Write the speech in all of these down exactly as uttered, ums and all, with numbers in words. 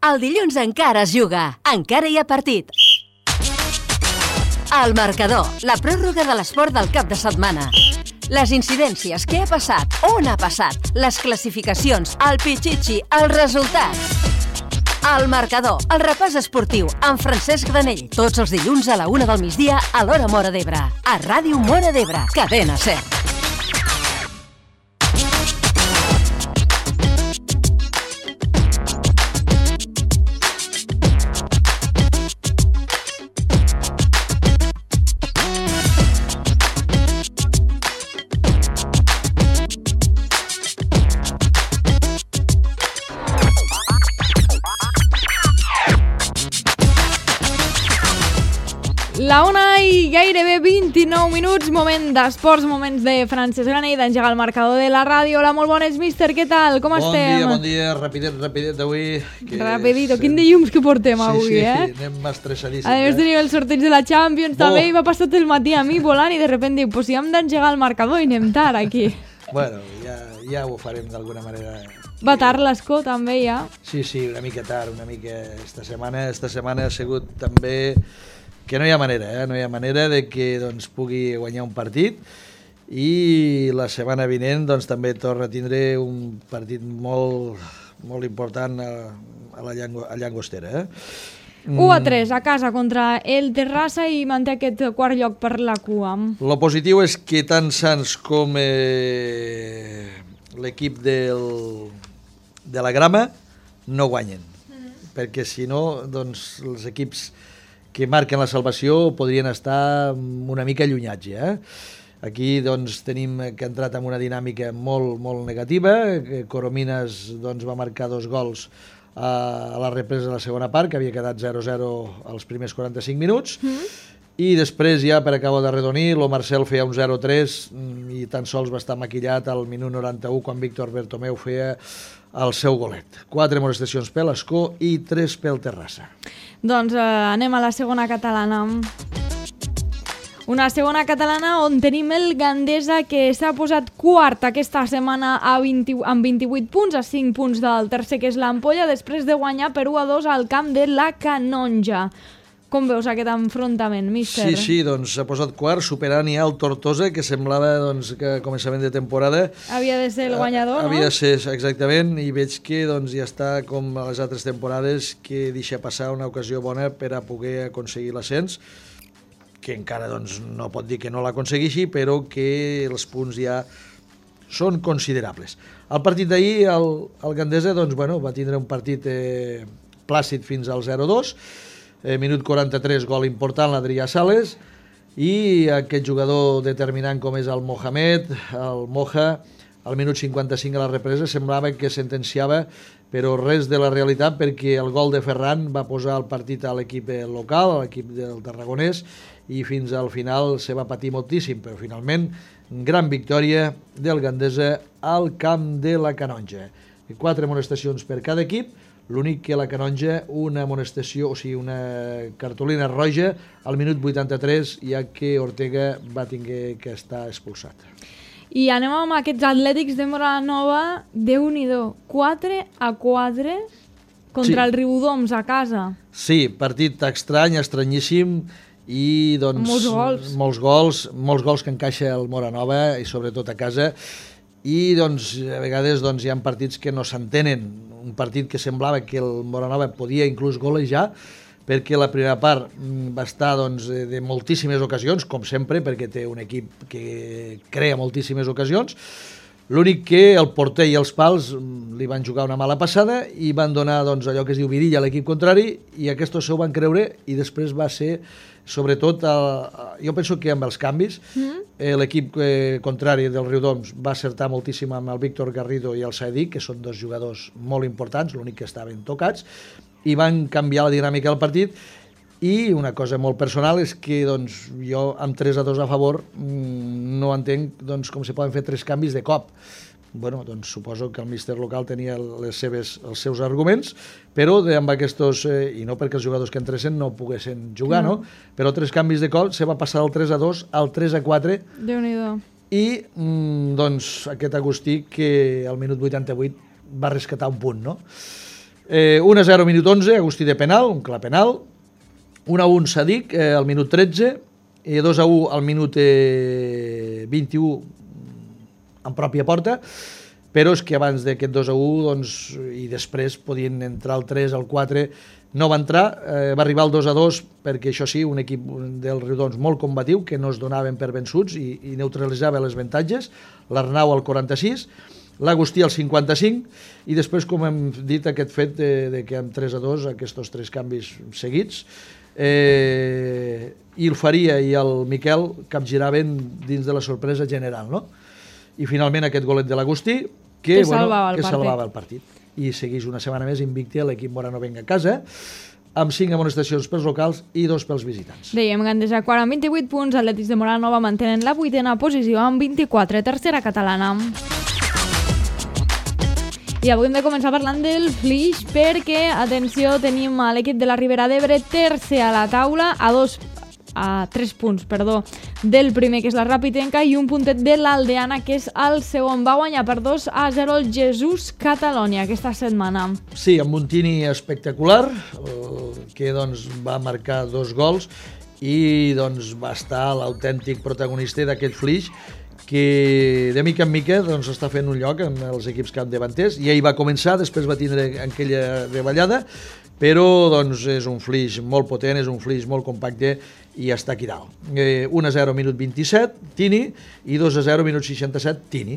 El dilluns encara es juga, encara hi ha partit. El marcador, la pròrroga de l'esport del cap de setmana. Les incidències, què ha passat, on ha passat, les classificacions, el pitxitxi, els resultats. El marcador, el repàs esportiu, amb Francesc Granell. Tots els dilluns a la una del migdia a l'Hora Móra d'Ebre. A Ràdio Móra d'Ebre, Cadena Ser. La una i gairebé vint-i-nou minuts, moment d'esports, moments de Francesc Granell, d'engegar el marcador de la ràdio. Hola, molt bones, míster, què tal? Com bon estem? Bon dia, bon dia, rapidet, rapidet d'avui. Rapidito, és... quin dilluns que portem sí, avui, sí, eh? Sí, anem estressadíssims. A més, eh? tenim el sorteig de la Champions, oh. també, i m'ha passat el matí a mi volant i de repente diu, pues si hem d'engegar el marcador i anem tard aquí. Bueno, ja, ja ho farem d'alguna manera. Va tard l'escó, també, ja. Sí, sí, una mica tard, una mica. Esta setmana, esta setmana ha sigut també... que no hi ha manera, eh? no hi ha manera de que doncs, pugui guanyar un partit i la setmana vinent doncs, també torna a tindre un partit molt, molt important a, a la llango, a Llangostera. Eh? u a tres a casa contra el Terrassa i manté aquest quart lloc per la cua. Lo positiu és que tant Sants com eh, l'equip del, de la Grama no guanyen, mm. perquè si no doncs, els equips que marquen la salvació podrien estar una mica allunyats, eh? Aquí doncs, tenim que ha entrat en una dinàmica molt, molt negativa. Coromines doncs, va marcar dos gols a la represa de la segona part, que havia quedat zero a zero als primers quaranta-cinc minuts, mm. i després ja per acabar d'arredonir, lo Marcel feia un zero a tres i tan sols va estar maquillat al minut noranta-u quan Víctor Bertomeu feia el seu golet. Quatre molestacions per l'Escó i tres pel Terrassa. Doncs eh, anem a la segona catalana. Una segona catalana on tenim el Gandesa, que s'ha posat quart aquesta setmana a vint, amb vint-i-vuit punts, a cinc punts del tercer, que és l'Ampolla, després de guanyar per u a dos al camp de la Canonja. Com veus aquest enfrontament, míster? Sí, sí, doncs s'ha posat quart, superant ja el Tortosa, que semblava doncs, que a començament de temporada... Havia de ser el guanyador, no? Havia de ser, exactament, i veig que doncs, ja està com a les altres temporades, que deixa passar una ocasió bona per a poder aconseguir l'ascens, que encara doncs, no pot dir que no l'aconsegueixi, però que els punts ja són considerables. El partit d'ahir, el, el Gandesa, doncs, bueno, va tindre un partit eh, plàcid fins al zero a dos, Eh, minut quaranta-tres, gol important, l'Adrià Sales, i aquest jugador determinant com és el Mohamed, el Moja, al minut cinquanta-cinc a la represa, semblava que sentenciava, però res de la realitat, perquè el gol de Ferran va posar el partit a l'equip local, a l'equip del Tarragonès, i fins al final se va patir moltíssim, però finalment gran victòria del Gandesa al camp de la Canonja. Quatre molestacions per cada equip, l'únic que la Canonja, una amonestació, o sigui, una cartolina roja al minut vuitanta-tres, ja que Ortega va tenir que estar expulsat. I anem amb aquests Atlètics de Moranova, Déu-n'hi-do, quatre a quatre contra sí. el Riudoms a casa. Sí, partit estrany, estranyíssim, i doncs... Molts gols. Molts gols, molts gols que encaixa el Moranova, i sobretot a casa, i doncs, a vegades doncs, hi ha partits que no s'entenen. Un partit que semblava que el Moranova podia inclús golejar, perquè la primera part va estar doncs, de moltíssimes ocasions, com sempre, perquè té un equip que crea moltíssimes ocasions. L'únic que el porter i els pals li van jugar una mala passada i van donar doncs, allò que es diu vidilla a l'equip contrari, i aquests s'ho van creure, i després va ser, sobretot, el, jo penso que amb els canvis, mm. eh, l'equip eh, contrari del Riudoms va acertar moltíssim amb el Víctor Garrido i el Saedic, que són dos jugadors molt importants, l'únic que estaven tocats, i van canviar la dinàmica del partit. I una cosa molt personal és que doncs, jo amb tres a dos a favor no entenc doncs, com se poden fer tres canvis de cop. Bueno, doncs suposo que el míster local tenia les seves, els seus arguments, però de, amb aquests, eh, i no perquè els jugadors que entressin no poguessin jugar, no. no? Però tres canvis de cop se va passar del tres a dos al tres a quatre. Déu-n'hi-do. I mm, doncs aquest Agustí que al minut vuitanta-vuit va rescatar un punt, no? Eh, un a zero minut onze, Agustí de penal, un clar penal. un a un Sadik eh, al minut tretze, i dos a u al minut eh, vint-i-u en pròpia porta, però és que abans d'aquest dos a u doncs, i després podien entrar el tres, el quatre, no va entrar, eh, va arribar el dos a dos perquè això sí, un equip del Riudons molt combatiu, que no es donaven per vençuts i, i neutralitzava les avantatges, l'Arnau al quaranta-sis, l'Agustí al cinquanta-cinc, i després, com hem dit, aquest fet de, de que amb tres a dos, aquests tres canvis seguits, eh, i el Faria i el Miquel capgiraven dins de la sorpresa general, no? I finalment aquest golet de l'Agustí, que, que, bueno, salvava, el que salvava el partit. I segueix una setmana més invicte l'equip moranovenc a casa, amb cinc amonestacions pels locals i dos pels visitants. Dèiem, Gandesa quart amb vint-i-vuit punts, Atlètics de Moranova mantenen la vuitena posició amb vint-i-quatre, tercera catalana. I avui hem de començar parlant del Flix perquè, atenció, tenim a l'equip de la Ribera d'Ebre tercer a la taula, a dos a tres punts, perdó, del primer, que és la Rapitenca, i un puntet de l'Aldeana, que és el segon. Va guanyar per dos a zero el Jesús Catalonia aquesta setmana. Sí, amb un Tini espectacular, que doncs, va marcar dos gols i doncs, va estar l'autèntic protagonista d'aquest Flix, que de mica en mica doncs, està fent un lloc en els equips capdavanters, i ell va començar, després va tindre aquella reballada, però doncs, és un Flix molt potent, és un Flix molt compacte i està aquí dalt. Eh, un a zero minut vint-i-set, Tini, i dos a zero minut seixanta-set, Tini.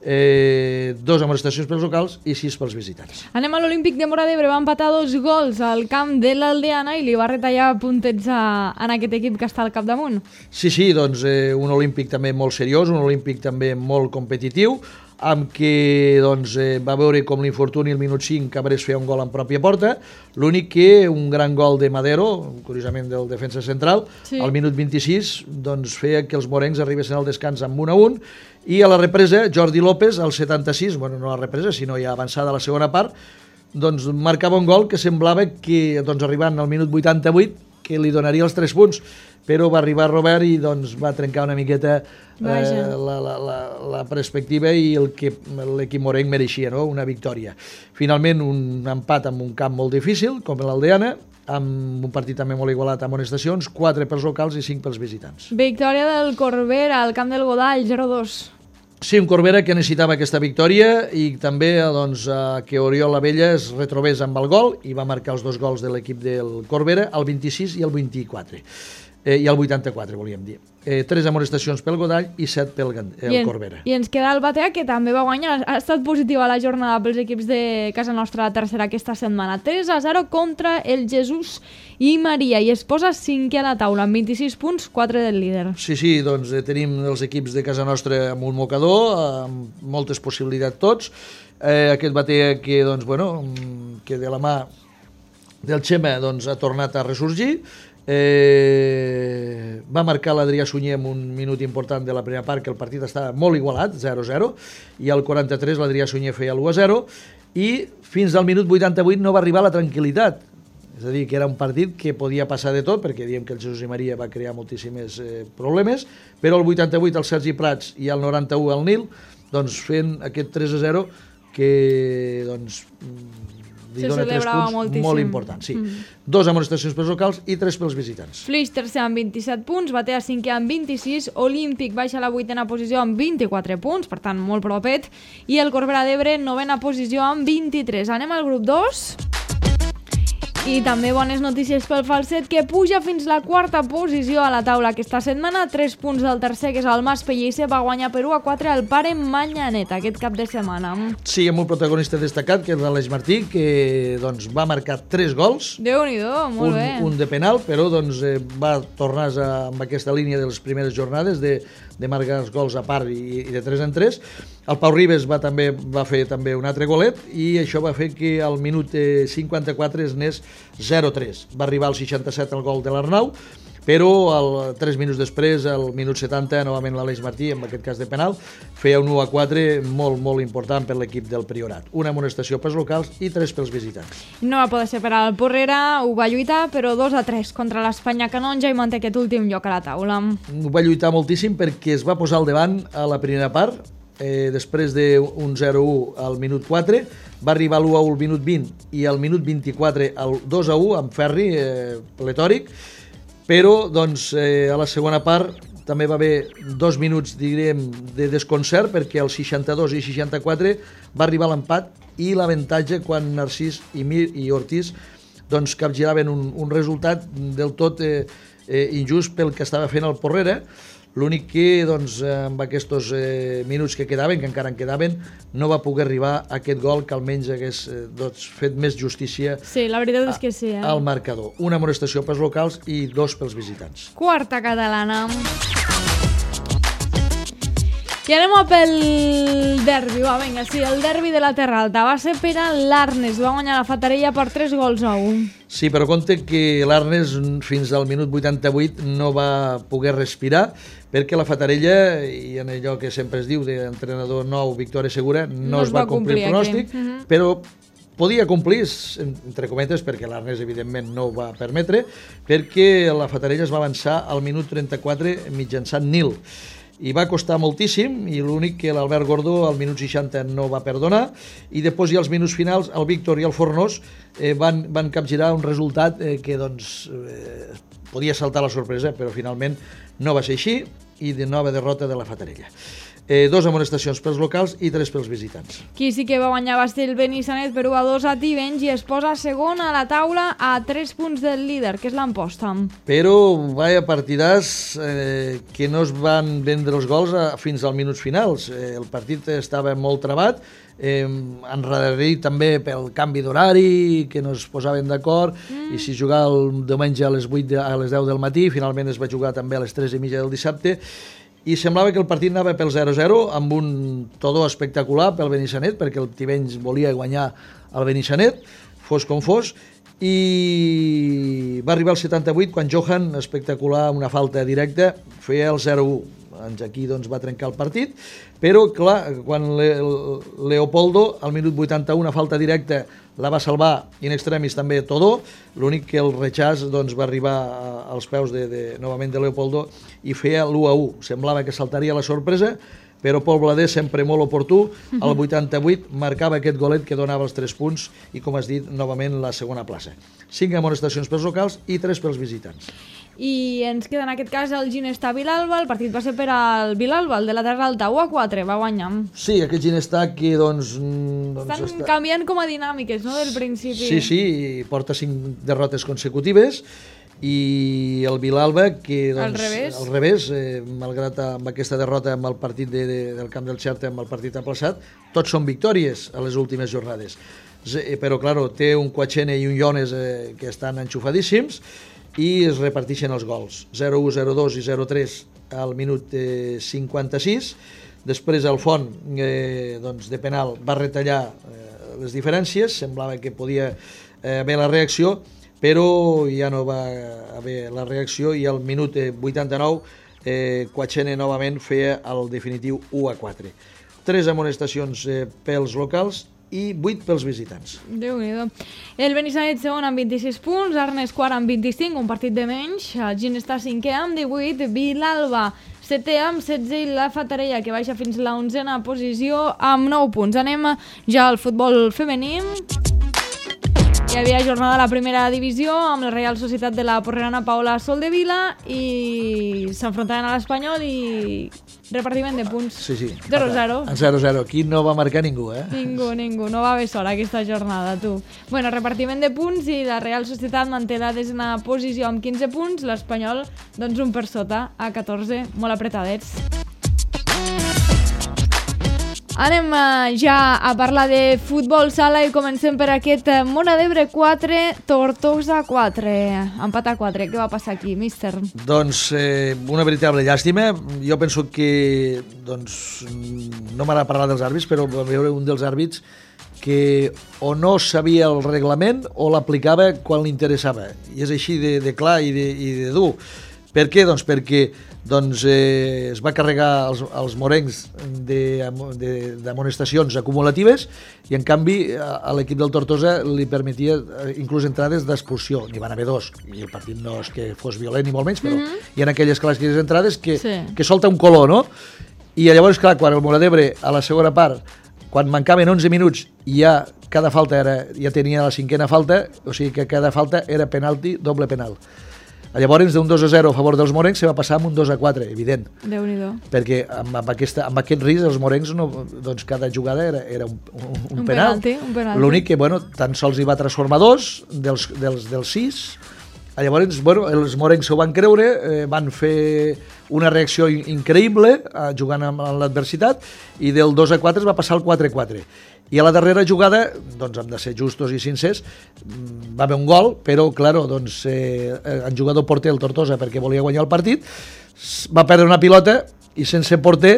Eh, dos amonestacions pels locals i sis pels visitants. Anem a l'Olímpic de Móra d'Ebre, va empatar dos gols al camp de l'Aldeana i li va retallar puntets a, en aquest equip que està al capdamunt. Sí, sí, doncs eh, un Olímpic també molt seriós, un Olímpic també molt competitiu, amb què doncs, eh, va veure com l'infortuni al minut cinc Cabrés feia un gol en pròpia porta, l'únic que un gran gol de Madero, curiosament del defensa central, sí. Al minut vint-i-sis doncs, feia que els morencs arribessin al descans amb un a un, i a la represa Jordi López al setanta-sis, bueno, no a la represa sinó ja avançada a la segona part, doncs marcava un gol que semblava que doncs, arribant al minut vuitanta-vuit que li donaria els tres punts, però va arribar Robert i doncs, va trencar una miqueta eh, la, la, la, la perspectiva i el que l'equip morenc mereixia, no? Una victòria. Finalment un empat amb un camp molt difícil, com l'Aldeana, amb un partit també molt igualat amb amonestacions, quatre pels locals i cinc pels visitants. Victòria del Corbera al camp del Godall, zero a dos. Sí, un Corbera que necessitava aquesta victòria i també doncs, que Oriol Abella es retrobés amb el gol i va marcar els dos gols de l'equip del Corbera, el vint-i-sis i el vint-i-quatre. Eh, i el vuitanta-quatre, volíem dir. Eh, tres amonestacions pel Godall i set pel el I en, Corbera. I ens queda el Batea, que també va guanyar. Ha estat positiva la jornada pels equips de casa nostra, la tercera aquesta setmana. tres a zero contra el Jesús i Maria, i es posa cinquè a la taula, amb vint-i-sis punts, quatre del líder. Sí, sí, doncs eh, tenim els equips de casa nostra amb un mocador, amb moltes possibilitats tots. Eh, aquest Batea que, doncs, bueno, que de la mà del Xema doncs, ha tornat a ressorgir. Eh, va marcar l'Adrià Sunyer en un minut important de la primera part, que el partit estava molt igualat, zero a zero, i al quaranta-tres l'Adrià Sunyer feia l'u a zero, i fins al minut vuitanta-vuit no va arribar la tranquil·litat. És a dir, que era un partit que podia passar de tot, perquè diem que el Jesús i Maria va crear moltíssims eh, problemes, però al vuitanta-vuit el Sergi Prats i al noranta-u el Nil, doncs fent aquest tres a zero que doncs li se dona tres punts moltíssim. Molt importants. Sí. Mm. Dos amonestacions pels locals i tres pels visitants. Flix tercer amb vint-i-set punts, Batea cinquè amb vint-i-sis, Olímpic baixa a la vuitena posició amb vint-i-quatre punts, per tant molt propet, i el Corbera d'Ebre novena posició amb vint-i-tres. Anem al grup dos. I també bones notícies pel Falset, que puja fins la quarta posició a la taula aquesta setmana, tres punts del tercer, que és el Mas Pellicer, va guanyar per u a quatre al Pare Manyanet aquest cap de setmana. Sí, amb un protagonista destacat, que és l'Aleix Martí, que doncs, va marcar tres gols. Déu-n'hi-do, molt un, bé. Un de penal, però doncs, eh, va tornar a, amb aquesta línia de les primeres jornades de, de marcar els gols a part i, i de tres en tres. El Pau Ribes va, també, va fer també un altre golet i això va fer que al minut eh, cinquanta-quatre es n'és zero a tres. Va arribar al seixanta-set el gol de l'Arnau, però el, tres minuts després, al minut setanta, novament l'Aleix Martí, en aquest cas de penal, feia un u a quatre molt, molt important per l'equip del Priorat. Una amonestació pels locals i tres pels visitants. No va poder separar el Porrera, ho va lluitar, però dos a tres contra l'Espanya Canonja i manté aquest últim lloc a la taula. Ho va lluitar moltíssim perquè es va posar al davant a la primera part, eh, després d'un zero a u al minut quatre, va arribar l'u a u al minut vint i al minut vint-i-quatre al dos a u amb Ferri, eh, pletòric, però doncs, eh, a la segona part també va haver dos minuts, diríem, de desconcert, perquè al seixanta-dos i seixanta-quatre va arribar l'empat i l'avantatge quan Narcís i Mir i Ortiz doncs, capgiraven un, un resultat del tot eh, eh, injust pel que estava fent el Porrera. L'únic que, doncs, amb aquests eh, minuts que quedaven, que encara en quedaven, no va poder arribar a aquest gol que almenys hagués eh, doncs, fet més justícia sí, la veritat és que sí, eh? al marcador. Una amonestació pels locals i dos pels visitants. Quarta catalana. I anem a pel derbi, va, vinga, sí, el derbi de la Terra Alta. Va ser per a l'Arnes, va guanyar la Fatarella per tres gols a un. Sí, però compte que l'Arnes fins al minut vuitanta-vuit no va poder respirar, perquè la Fatarella, i en allò que sempre es diu d'entrenador nou, victòria segura, no, no es va, va complir el pronòstic, uh -huh. però podia complir, entre cometes, perquè l'Arnes evidentment no ho va permetre, perquè la Fatarella es va avançar al minut trenta-quatre mitjançant Nil. I va costar moltíssim, i l'únic que l'Albert Gordó al minut seixanta no va perdonar, i després ja als minuts finals el Víctor i el Fornós eh, van, van capgirar un resultat eh, que doncs, eh, podia saltar la sorpresa, però finalment no va ser així, i de nova derrota de la Fatarella. Eh, dos amonestacions pels locals i tres pels visitants. Qui sí que va guanyar va ser el Benissanet per u a dos a Tivenys i es posa segon a la taula a tres punts del líder, que és l'Amposta. Però vaya partidars eh, que no es van vendre els gols a, fins als minuts finals. Eh, el partit estava molt trabat, eh, enrere també pel canvi d'horari, que no es posaven d'acord, mm. i si jugava el diumenge a les vuit de, a les deu del matí, finalment es va jugar també a les tres i mitja del dissabte, i semblava que el partit anava pel zero a zero amb un todó espectacular pel Benissanet, perquè el Tivenys volia guanyar el Benissanet, fos com fos, i va arribar al setanta-vuit quan Johan, espectacular, una falta directa, feia el zero a u. Aquí doncs, va trencar el partit, però clar, quan Le Leopoldo al minut vuitanta-u, una falta directa, la va salvar in extremis també Todó, l'únic que el rechaç doncs, va arribar als peus de, de, novament de Leopoldo i feia l'u a u. Semblava que saltaria la sorpresa, però Pol Blader, sempre molt oportú, al vuitanta-vuit marcava aquest golet que donava els tres punts i, com has dit, novament la segona plaça. Cinc amonestacions pels locals i tres pels visitants. I ens queda en aquest cas el Ginestà Vilalba. El partit va ser per al Vilalba, el de la Terra Alta, u a quatre, va guanyar. Sí, aquest Ginestà que doncs... doncs Estan està... canviant com a dinàmiques, no?, del principi. Sí, sí, porta cinc derrotes consecutives, i el Vilalba que doncs, al revés, al revés eh, malgrat amb aquesta derrota amb el partit de, de, del camp del Xerta, amb el partit aplaçat, tots són victòries a les últimes jornades, però claro, té un Quachene i un Iones eh, que estan enxufadíssims i es reparteixen els gols, zero a u, zero a dos i zero a tres al minut eh, cinquanta-sis. Després el Font eh, doncs, de penal va retallar eh, les diferències, semblava que podia eh, haver la reacció, però ja no va haver la reacció i al minut vuitanta-nou eh, Quachene novament feia el definitiu u a quatre. Tres amonestacions eh, pels locals i vuit pels visitants. Déu-n'hi-do. El Benissanet segon amb vint-i-sis punts, Arnes quart amb vint-i-cinc, un partit de menys, el Ginestà cinquè amb divuit, Vilalba setè amb setze i la Fatarella, que baixa fins a la onzena posició amb nou punts. Anem ja al futbol femení. Hi havia jornada a la primera divisió amb la Real Societat de la Porrerana Paula Soldevila i s'enfrontaven a l'Espanyol i repartiment de punts. Sí, sí. zero a zero. zero a zero. Aquí no va marcar ningú, eh? Ningú, ningú. No va haver sort aquesta jornada, tu. Bueno, repartiment de punts i la Real Societat manté la desena posició amb quinze punts, l'Espanyol, doncs un per sota, a catorze, molt apretadets. Anem ja a parlar de futbol sala i comencem per aquest Móra d'Ebre quatre, Tortosa quatre. Empat a quatre. Què va passar aquí, míster? Doncs eh, una veritable llàstima. Jo penso que doncs, no m'agrada parlar dels àrbits, però va veure un dels àrbits que o no sabia el reglament o l'aplicava quan li interessava. I és així de, de clar i de, i de dur. Per què? Doncs perquè doncs, eh, es va carregar els, els morencs d'amonestacions acumulatives i en canvi a, a l'equip del Tortosa li permetia eh, inclús entrades d'expulsió. N'hi van haver dos i el partit no és que fos violent ni molt menys, però mm-hmm. hi ha aquelles clàssiques entrades que, sí. que solta un color, no? I llavors, clar, quan el Móra d'Ebre, a la segona part, quan mancaven onze minuts, ja cada falta era, ja tenia la cinquena falta, o sigui que cada falta era penalti, doble penal. Llavors, d'un dos a zero a favor dels morencs, se va passar amb un dos a quatre, evident. Déu-n'hi-do. Perquè amb, amb, aquesta, amb aquest risc, els morencs, no, doncs cada jugada era, era un, un, un, un penal. penalti. Un penalti. L'únic que, bueno, tan sols hi va transformar dos dels, dels, dels sis. Llavors, bueno, els morencs s'ho van creure, eh, van fer una reacció increïble eh, jugant amb l'adversitat, i del dos a quatre es va passar al quatre a quatre. I a la darrera jugada, doncs hem de ser justos i sincers, va haver un gol, però, claro, doncs, eh, en jugador porter, el Tortosa, perquè volia guanyar el partit, va perdre una pilota i sense porter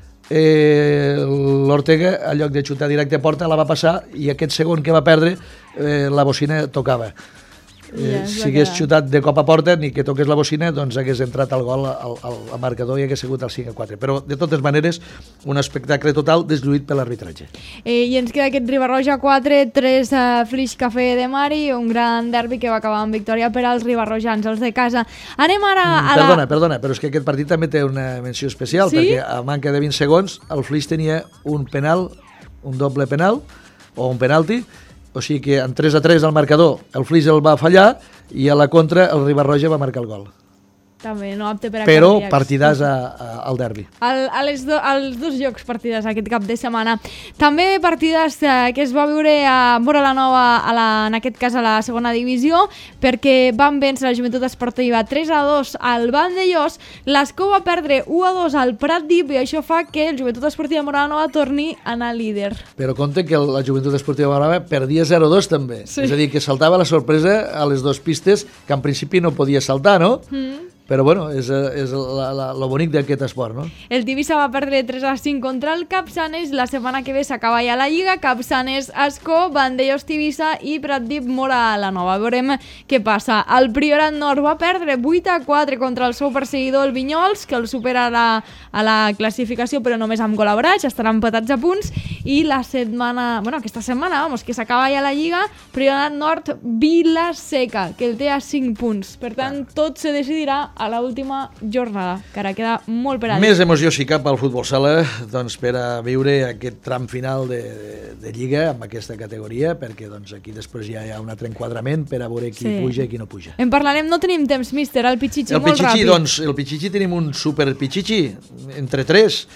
eh, l'Ortega, en lloc de xutar directe a porta, la va passar, i aquest segon que va perdre, eh, la bocina tocava. Eh, si hagués xutat de cop a porta, ni que toqués la bocina, doncs hagués entrat al gol al, al, al marcador i hagués sigut el cinc a quatre. Però, de totes maneres, un espectacle total deslluït per l'arbitratge. Eh, I ens queda aquest Ribarroja quatre, tres uh, Flix Café de Mari, un gran derbi que va acabar amb victòria per als ribarrojans, els de casa. Anem ara a la... Perdona, perdona, però és que aquest partit també té una menció especial, sí? Perquè a manca de vint segons el Flix tenia un penal, un doble penal, o un penalti, o sigui que en tres a tres al marcador el Flix el va fallar i a la contra el Ribarroja va marcar el gol. També, no apte per a però cardíacs. partidàs a, a, al derbi. Al, a les do, als dos llocs partidàs aquest cap de setmana. També partidàs eh, que es va viure a Móra la Nova, a la, en aquest cas a la segona divisió, perquè van vèncer la Joventut Esportiva tres a dos al Vandellós, l'Escó va perdre u a dos al Prat d'Ip i això fa que el Joventut Esportiva Móra la Nova torni a anar líder. Però compte que la Joventut Esportiva Móra la Nova perdia zero a dos també. Sí. És a dir, que saltava la sorpresa a les dues pistes que en principi no podia saltar, no? Mm. Però bueno, és, és la, la, lo bonic d'aquest esport, no? El Tivissa va perdre tres a cinc contra el Capçanes, la setmana que ve s'acaba ja la Lliga, Capçanes, Escó, Vandellós, Tivissa i Pratdip, Móra la Nova. Veurem què passa. El Priorat Nord va perdre vuit a quatre contra el seu perseguidor, el Vinyols, que el supera a la, a la classificació, però només amb gol a braç, estaran empatats a punts, i la setmana, bueno, aquesta setmana, vamos, que s'acaba ja la Lliga, Priorat Nord, Vila-seca, que el té a cinc punts. Per tant, tot se decidirà a l'última jornada, que ara queda molt per a dir. Més emoció si cap al futbol sala, doncs, per a viure aquest tram final de, de, de Lliga amb aquesta categoria, perquè doncs, aquí després ja hi ha un altre enquadrament per a veure qui sí. puja i qui no puja. En parlarem, no tenim temps, míster, el Pichichi, el molt Pichichi, ràpid. Doncs, el Pichichi tenim un super Pichichi, entre tres.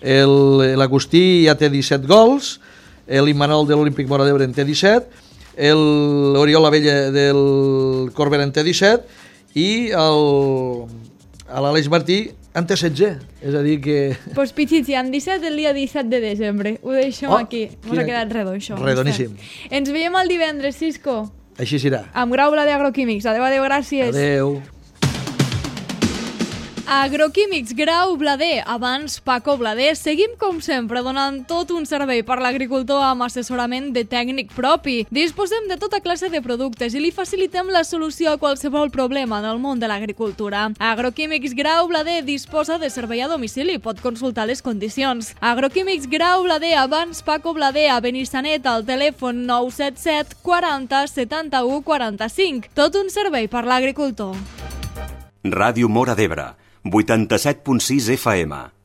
L'Agustí ja té disset gols, l'Immanol de l'Olímpic Móra d'Ebre en té disset, l'Oriol Abella del Corbera en té disset, i l'Aleix Martí en té setze, és a dir que... Doncs pues Pichichi, en disset el dia disset de desembre, ho deixem oh, aquí, ens ha quedat redó això. Redoníssim. Ens veiem el divendres, Cisco. Així serà. Amb Grau Blader Agroquímics, adeu, adeu, gràcies. Adeu. Agroquímics Grau Blader, abans Paco Blader, seguim com sempre donant tot un servei per l'agricultor amb assessorament de tècnic propi. Disposem de tota classe de productes i li facilitem la solució a qualsevol problema en el món de l'agricultura. Agroquímics Grau Blader disposa de servei a domicili, pot consultar les condicions. Agroquímics Grau Blader, abans Paco Blader, a Benissanet, al telèfon nou set set quaranta setanta-u quaranta-cinc. Tot un servei per l'agricultor. Ràdio Móra d'Ebre, vuitanta-set punt sis F M.